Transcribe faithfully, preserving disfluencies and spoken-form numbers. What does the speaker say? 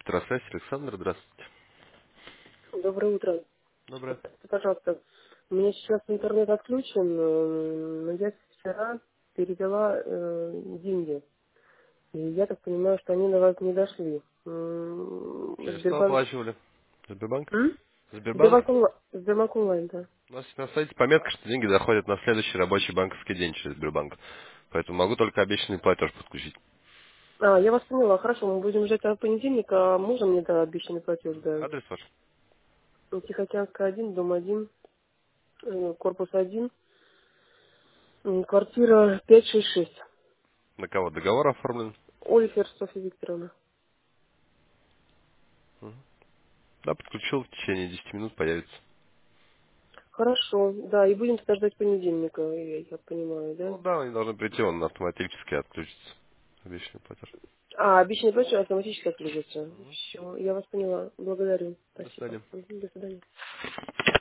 Здравствуйте, Александр, здравствуйте. Доброе утро. Доброе. Скажите, пожалуйста, у меня сейчас интернет отключен, э, но я вчера перевела э, деньги. И я так понимаю, что они на вас не дошли. М, Через что Сбербанк... оплачивали? Сбербанк? М? Сбербанк? Сбербанк онлайн. Сбербанк онлайн, да. У нас на сайте пометка, что деньги заходят на следующий рабочий банковский день через Сбербанк. Поэтому могу только обещанный платеж подключить. А, я вас поняла. Хорошо, мы будем ждать до понедельника. А можно мне да, обещанный платеж, да? Адрес ваш? Тихоокеанская один, дом один, э, корпус один, м, квартира пять шесть шесть. На кого договор оформлен? Олифер Софья Викторовна. Мгм. Да, подключил, в течение десяти минут появится. Хорошо, да, и будем тогда ждать понедельника, я, я понимаю, да? Ну да, они должны прийти, он автоматически отключится. Обещанный платеж. А, обещанный платеж автоматически отключится. Все, я вас поняла. Благодарю. До Спасибо. свидания. Мгм, до свидания.